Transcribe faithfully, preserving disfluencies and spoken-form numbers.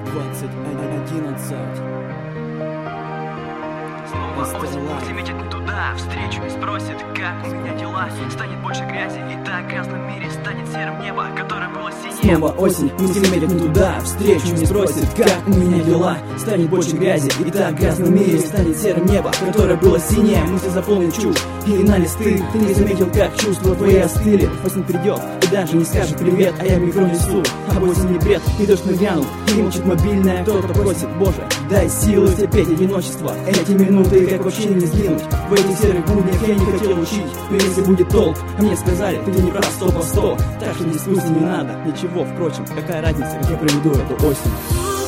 двадцать одиннадцать. Снова осень, все метят не туда. Встречу и спросит, как у меня дела. Станет больше грязи, и так в грязном мире станет серым небо, которое было синим. Снова осень, мысли метят не туда. Встречу не спросит, как у меня дела. Станет больше грязи, и так в грязном мире станет серым небо, которое было синее. Мысли заполнят чушь, или на листы. Ты не заметил, как чувства твои остыли. Осень придет и даже не скажет привет, а я микро несу. А осень не бред, и дождь нагрянул, и молчит мобильная. Кто-то просит, Боже, дай силы терпеть одиночество. Эти минуты как вообще не сдвинуть. В этих серых буднях я не хотел учить, но если будет толк, а мне сказали, ты не прав сто по сто. Так что дискуссии не надо, ничего, впрочем, какая разница, как я проведу эту осень.